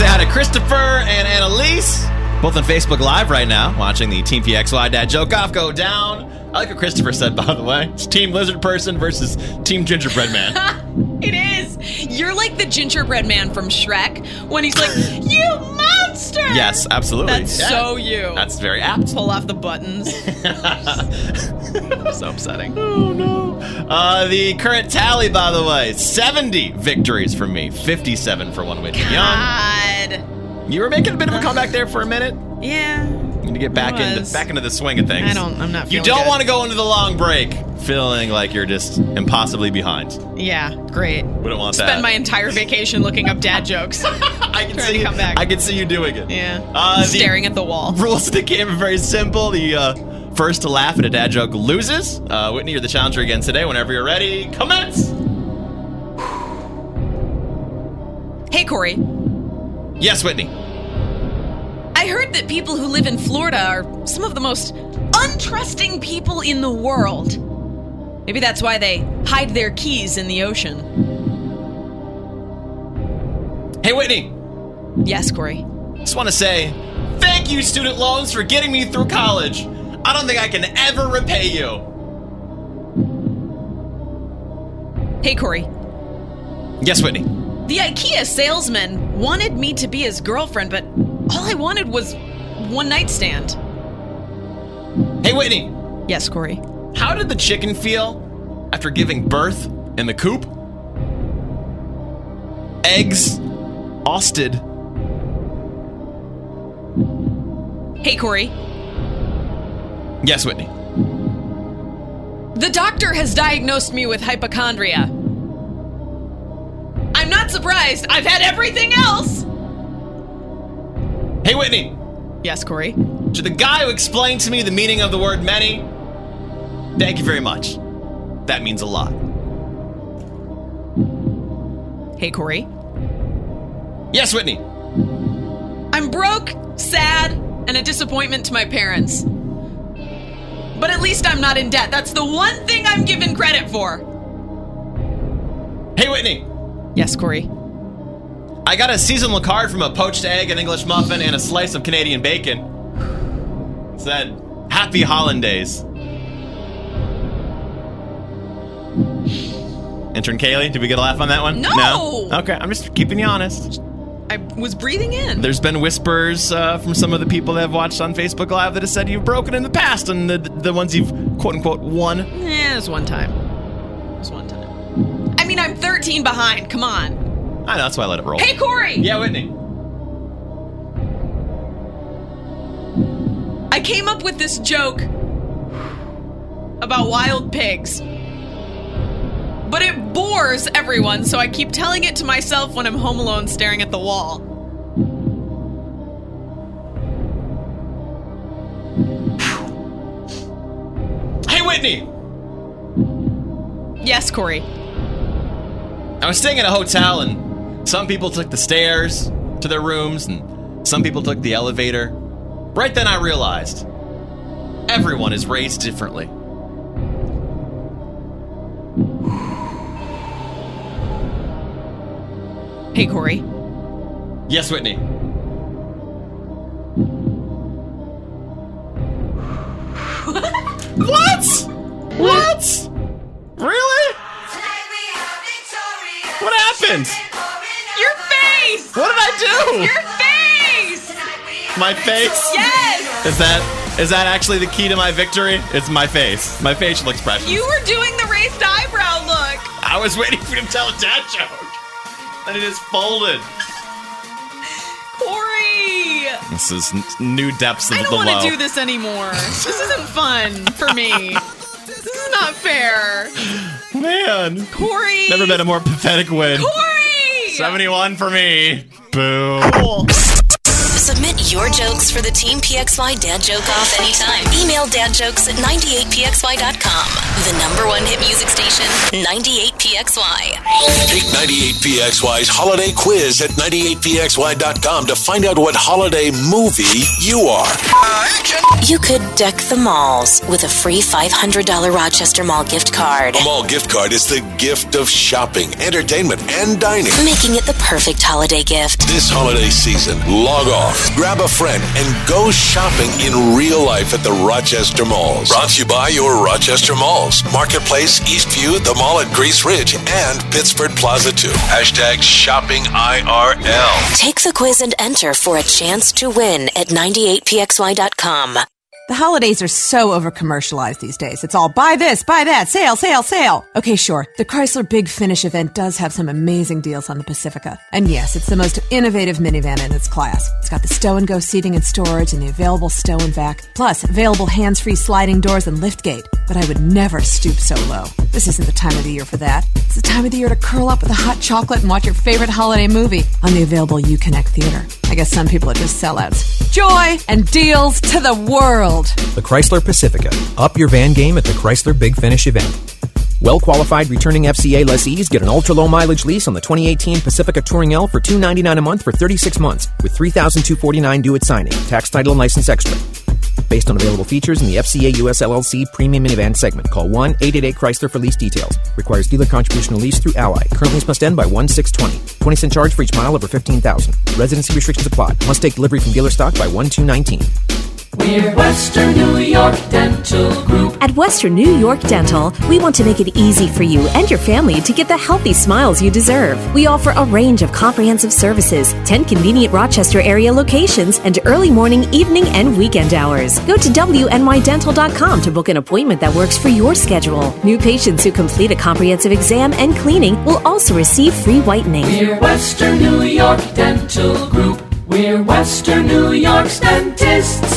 say hi to Christopher and Annalise, both on Facebook Live right now, watching the Team PXY Dad Joke Off go down. I like what Christopher said, by the way. It's Team Lizard Person versus Team Gingerbread Man. It is. You're like the gingerbread man from Shrek when he's like, "You monster!" Yes, absolutely. That's so you. That's very apt. Pull off the buttons. So upsetting. Oh, no. The current tally, by the way, 70 victories for me, 57 for one Whitney Young. God. You were making a bit of a comeback there for a minute. Yeah. You need to get back into the swing of things. I'm not feeling You don't good. want to go into the long break feeling like you're just impossibly behind. Yeah, great. We don't want that. Spend my entire vacation looking up dad jokes. I can Trying see to come back. I can see you doing it. Yeah. Staring at the wall. Rules of the game are very simple. The first to laugh at a dad joke loses. Whitney, you're the challenger again today. Whenever you're ready, commence. Hey, Corey. Yes, Whitney. I heard that people who live in Florida are some of the most untrusting people in the world. Maybe that's why they hide their keys in the ocean. Hey, Whitney. Yes, Corey. Just want to say thank you, student loans, for getting me through college. I don't think I can ever repay you. Hey, Corey. Yes, Whitney. The IKEA salesman wanted me to be his girlfriend, but all I wanted was one night stand. Hey, Whitney. Yes, Corey. How did the chicken feel after giving birth in the coop? Eggs, Austed. Hey, Corey. Yes, Whitney. The doctor has diagnosed me with hypochondria. I'm not surprised. I've had everything else. Hey, Whitney. Yes, Corey. To the guy who explained to me the meaning of the word many, thank you very much. That means a lot. Hey, Corey. Yes, Whitney. I'm broke, sad, and a disappointment to my parents. But at least I'm not in debt. That's the one thing I'm given credit for. Hey, Whitney. Yes, Corey. I got a seasonal card from a poached egg, an English muffin, and a slice of Canadian bacon. It said, Happy Hollandaise. Intern Kaylee, did we get a laugh on that one? No! Okay, I'm just keeping you honest. I was breathing in. There's been whispers from some of the people that have watched on Facebook Live that have said you've broken in the past, and the ones you've quote-unquote won. Yeah, it was one time. I mean, I'm 13 behind. Come on. I know, that's why I let it roll. Hey, Corey! Yeah, Whitney. I came up with this joke about wild pigs. But it bores everyone, so I keep telling it to myself when I'm home alone staring at the wall. Hey, Whitney! Yes, Corey. I was staying in a hotel, and some people took the stairs to their rooms, and some people took the elevator. Right then I realized, everyone is raised differently. Hey, Corey. Yes, Whitney. What? What? Really? What happened? Your face! What did I do? Your face! My face? Yes! Is that actually the key to my victory? It's my face. My facial expression. You were doing the raised eyebrow look. I was waiting for you to tell a dad joke. And it is folded. Corey! This is new depths of the low. I don't want to do this anymore. This isn't fun for me. This is not fair. Man. Corey! Never been a more pathetic win. Corey! 71 for me. Boo. Cool. Submit your jokes for the Team PXY Dad Joke Off anytime. Email dadjokes@98pxy.com. The #1 hit music station, 98PXY. Take 98PXY's holiday quiz at 98pxy.com to find out what holiday movie you are. You could deck the malls with a free $500 Rochester Mall gift card. A mall gift card is the gift of shopping, entertainment, and dining. Making it the perfect holiday gift. This holiday season, log off, grab a friend, and go shopping in real life at the Rochester Malls. Brought to you by your Rochester Malls, Marketplace, Eastview, the Mall at Grease Ridge, and Pittsford Plaza 2. #ShoppingIRL. Take the quiz and enter for a chance to win at 98pxy.com. The holidays are so over-commercialized these days. It's all buy this, buy that, sale, sale, sale. Okay, sure, the Chrysler Big Finish event does have some amazing deals on the Pacifica. And yes, it's the most innovative minivan in its class. It's got the stow-and-go seating and storage and the available stow and vac, plus available hands-free sliding doors and liftgate. But I would never stoop so low. This isn't the time of the year for that. It's the time of the year to curl up with a hot chocolate and watch your favorite holiday movie on the available UConnect Theater. I guess some people are just sellouts. Joy and deals to the world. The Chrysler Pacifica. Up your van game at the Chrysler Big Finish event. Well-qualified returning FCA lessees get an ultra-low mileage lease on the 2018 Pacifica Touring L for $299 a month for 36 months with $3,249 due at signing. Tax, title, and license extra. Based on available features in the FCA US LLC Premium Minivan segment. Call 1-888-CHRYSLER for lease details. Requires dealer contribution lease through Ally. Current lease must end by 1/6/20. 20-cent charge for each mile over 15,000. Residency restrictions apply. Must take delivery from dealer stock by 1/2/19. We're Western New York Dental Group. At Western New York Dental, we want to make it easy for you and your family to get the healthy smiles you deserve. We offer a range of comprehensive services, 10 convenient Rochester area locations, and early morning, evening, and weekend hours. Go to WNYDental.com to book an appointment that works for your schedule. New patients who complete a comprehensive exam and cleaning will also receive free whitening. We're Western New York Dental Group. We're Western New York's dentists.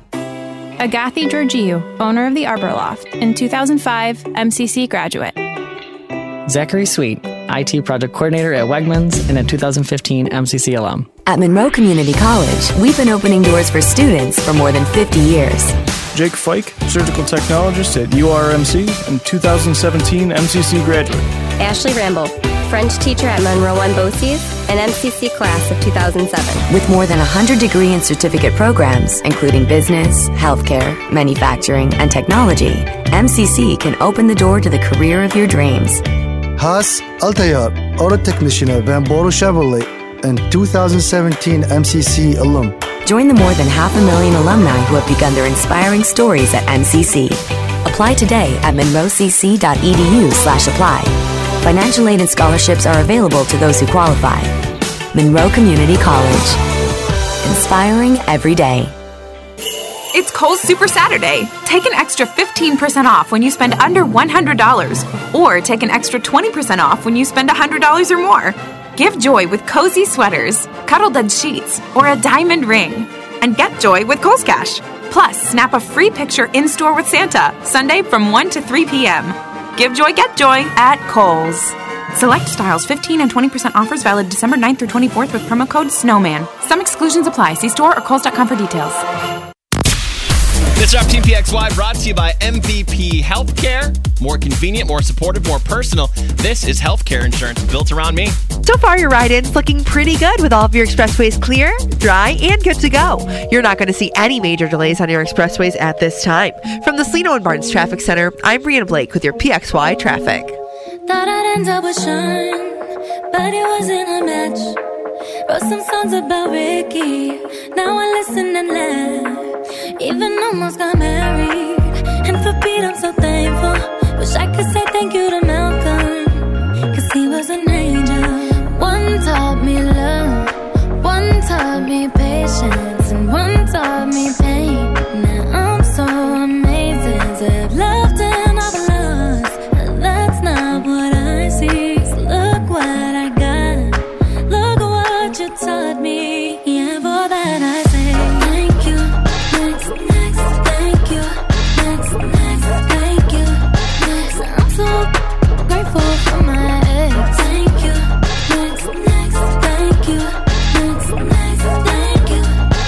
Agathi Georgiou, owner of the Arbor Loft, in 2005 MCC graduate. Zachary Sweet, IT project coordinator at Wegmans and a 2015 MCC alum. At Monroe Community College, we've been opening doors for students for more than 50 years. Jake Fike, surgical technologist at URMC and 2017 MCC graduate. Ashley Ramble, French teacher at Monroe One BOCES, an MCC class of 2007. With more than 100 degree and certificate programs, including business, healthcare, manufacturing, and technology, MCC can open the door to the career of your dreams. Haas Altayar, auto technician at Van Boro Chevrolet, and 2017 MCC alum. Join the more than 500,000 alumni who have begun their inspiring stories at MCC. Apply today at monroecc.edu/apply. Financial aid and scholarships are available to those who qualify. Monroe Community College. Inspiring every day. It's Kohl's Super Saturday. Take an extra 15% off when you spend under $100. Or take an extra 20% off when you spend $100 or more. Give joy with cozy sweaters, cuddle-bed sheets, or a diamond ring. And get joy with Kohl's Cash. Plus, snap a free picture in-store with Santa, Sunday from 1 to 3 p.m. Give joy, get joy at Kohl's. Select styles, 15 and 20% offers valid December 9th through 24th with promo code SNOWMAN. Some exclusions apply. See store or Kohls.com for details. This is Team PXY brought to you by MVP Healthcare. More convenient, more supportive, more personal. This is healthcare insurance built around me. So far, your ride-in's looking pretty good with all of your expressways clear, dry, and good to go. You're not going to see any major delays on your expressways at this time. From the Celino and Barnes Traffic Center, I'm Brianna Blake with your PXY traffic. Thought I'd end up with Sean, but it wasn't a match. Wrote some songs about Ricky, now I listen and laugh. Even almost got married, and for Pete I'm so thankful. Wish I could say thank you to Malcolm, cause he was an angel. One taught me love, one taught me patience, and one taught me pain. Now I'm so amazing to have loved and I've lost, but that's not what I see. So look what I got, look what you taught me. Yeah, for that I say thank you. Next, thank you. Next, thank you. Next, I'm so grateful for my ex. Thank you. Next, thank you. Next, thank you.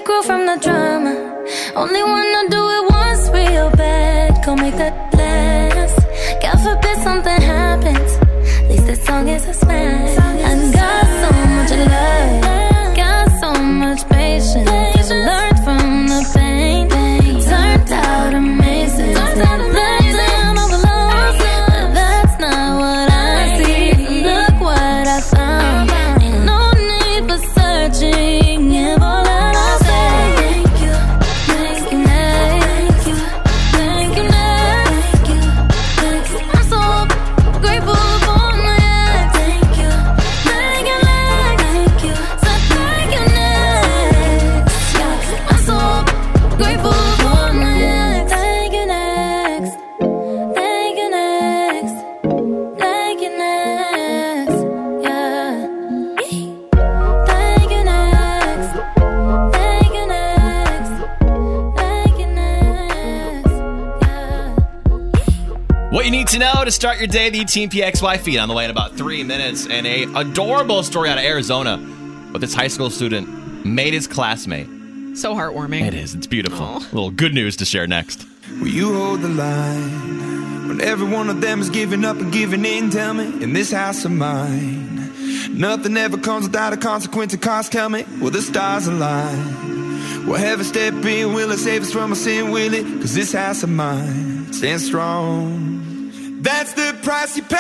grew from the drama. Only wanna do it once real bad. Go make that last. God forbid something happens. At least this song is a smash. I got so much love, got so much patience. Learned from the pain, turned out amazing. Blazing all the lows, but that's not what I see. Look what I found. Ain't no need for searching. If all that I say, thank you, thank you, thank you, thank you, thank you, thank you. I'm so grateful for my ex. Thank you, thank you, thank you, so thank you next. Yeah, I'm so grateful for my ex. Thank you next, thank you next, thank you next. Yeah, thank you next, thank you next, thank you next. What you need to know to start your day, the Team PXY feed on the way in about 3 minutes. And a adorable story out of Arizona with this high school student made his classmate. So heartwarming. It is. It's beautiful. A little good news to share next. Will you hold the line when every one of them is giving up and giving in? Tell me, in this house of mine, nothing ever comes without a consequence. And cost, tell me, will the stars align? Will heaven step in? Will it save us from our sin? Will it? Cause this house of mine stands strong. That's the price you pay.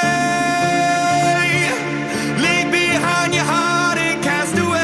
Leave behind your heart and cast away.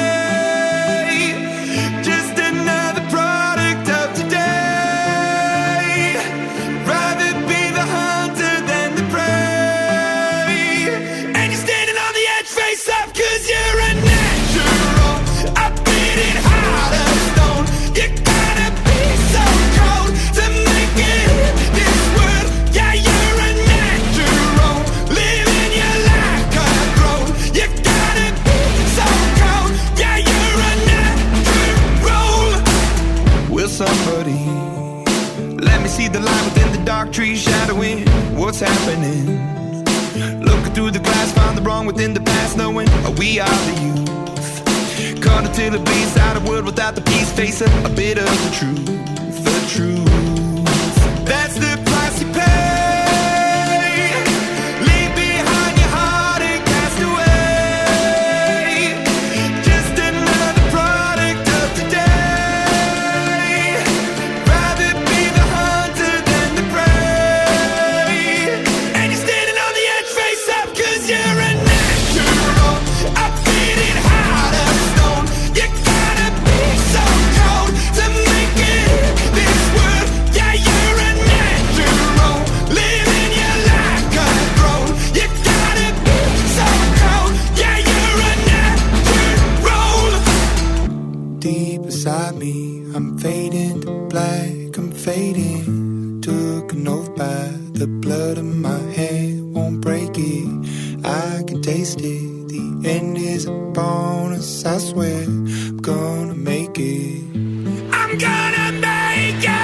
Just another product of today. Rather be the hunter than the prey. And you're standing on the edge, face up, cause you're a natural. I beat it hard as stone. You gotta be so cold to make it in this world. Yeah, you're a natural. Living your life cutthroat. You gotta be so cold. Yeah, you're a natural. Will somebody let me see the light within the dark trees shadowing what's happening? Looking through the glass, find the wrong within the past, knowing we are the youth. Caught until it bleeds out a world without the peace, face a bit of the truth, the truth. That's the price you pay. Leave behind your heart and cast away. Just another product of today. Rather be the hunter than the prey. And you're standing on the edge, face up, cause you're a natural. I beat it hard as stone. You gotta be so cold to make it in this world. Yeah, you're a natural. Living your life cutthroat. You gotta be so cold. Yeah, you're a natural. Deep inside me, I'm fading to black. I'm fading. Took an oath by the blood in my hand. Won't break it. I can taste it. The end is a bonus. I swear I'm gonna make it. I'm gonna make it.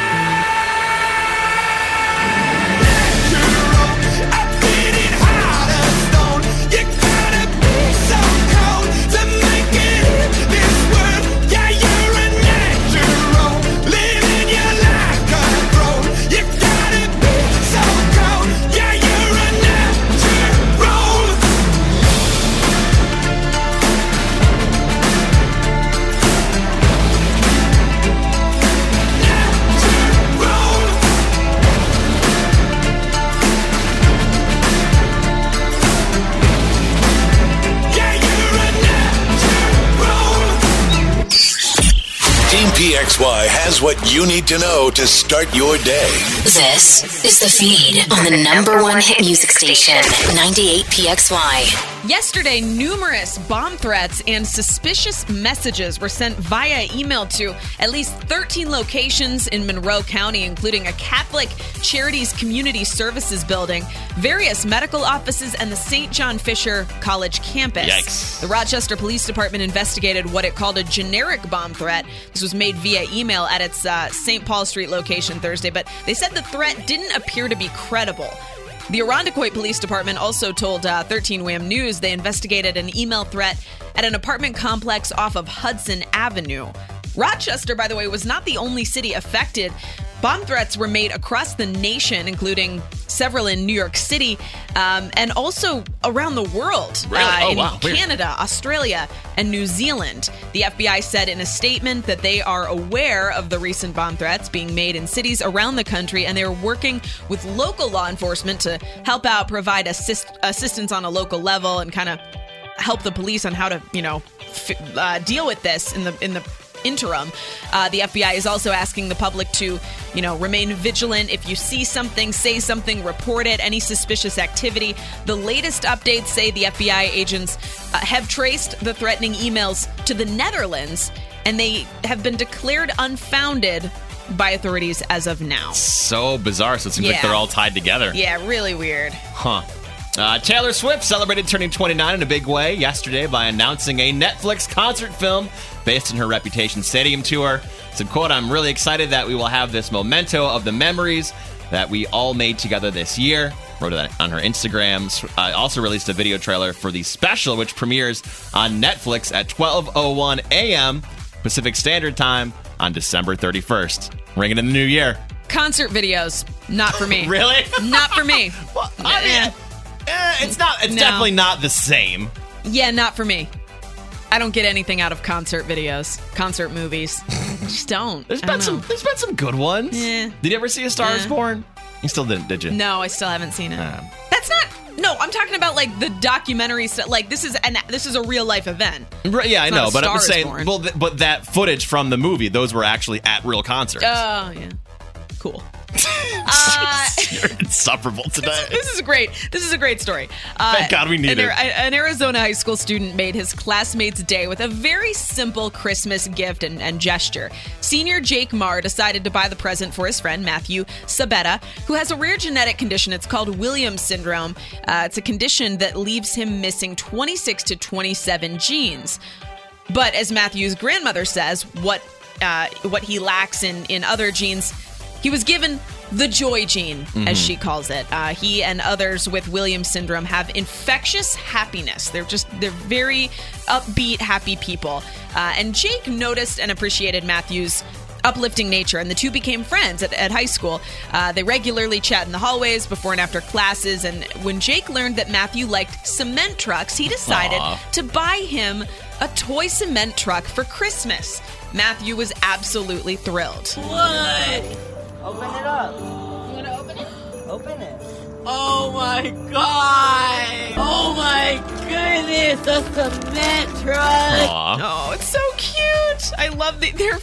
Natural. I beat it hard as stone. You gotta be so cold to make it in this world. Yeah, you're a natural. Living your life cutthroat. You gotta be so cold. Yeah, you're a natural. Team PXY has what you need to know to start your day. This is the feed on the number one hit music station, 98 PXY. Yesterday, numerous bomb threats and suspicious messages were sent via email to at least 13 locations in Monroe County, including a Catholic Charities Community Services building, various medical offices, and the St. John Fisher College campus. Yikes. The Rochester Police Department investigated what it called a generic bomb threat. This was made via email at its St. Paul Street location Thursday, but they said the threat didn't appear to be credible. The Irondequoit Police Department also told 13 WHAM News they investigated an email threat at an apartment complex off of Hudson Avenue. Rochester, by the way, was not the only city affected. Bomb threats were made across the nation, including several in New York City, and also around the world. Really? In Weird. Canada, Australia, and New Zealand. The FBI said in a statement that they are aware of the recent bomb threats being made in cities around the country, and they're working with local law enforcement to help out, provide assistance on a local level, and kind of help the police on how to, deal with this in the interim. The FBI is also asking the public to, remain vigilant. If you see something, say something, report it, any suspicious activity. The latest updates say the FBI agents have traced the threatening emails to the Netherlands, and they have been declared unfounded by authorities as of now. So bizarre. So it seems like they're all tied together. Yeah, really weird. Huh. Taylor Swift celebrated turning 29 in a big way yesterday by announcing a Netflix concert film based on her Reputation Stadium tour. Said, quote, "I'm really excited that we will have this memento of the memories that we all made together this year." Wrote that on her Instagram. Also released a video trailer for the special, which premieres on Netflix at 12:01 a.m. Pacific Standard Time on December 31st. Ringing in the new year. Concert videos, not for me. Really? Not for me. Well, I mean, it's not. It's definitely not the same. Yeah, not for me. I don't get anything out of concert videos, concert movies. Just don't. There's been some good ones. Yeah. Did you ever see A Star Is Born? You still didn't, did you? No, I still haven't seen it. That's not. No, I'm talking about like the documentary stuff. Like this is a real life event. Right, yeah, It's I not know, A but I'm Star just Is saying. Born. Well, but that footage from the movie, those were actually at real concerts. Oh yeah, cool. You're insufferable today. This is a great story. Thank God we need it. An Arizona high school student made his classmates' day with a very simple Christmas gift and gesture. Senior Jake Marr decided to buy the present for his friend Matthew Sabetta, who has a rare genetic condition. It's called Williams syndrome. It's a condition that leaves him missing 26 to 27 genes. But as Matthew's grandmother says, what he lacks in other genes, he was given the joy gene, as she calls it. He and others with Williams syndrome have infectious happiness. They're very upbeat, happy people. And Jake noticed and appreciated Matthew's uplifting nature, and the two became friends at high school. They regularly chat in the hallways before and after classes, and when Jake learned that Matthew liked cement trucks, he decided to buy him a toy cement truck for Christmas. Matthew was absolutely thrilled. What? Open it up. You want to open it? Open it. Oh my god! Oh my goodness, a cement truck! Oh, it's so cute. I love they're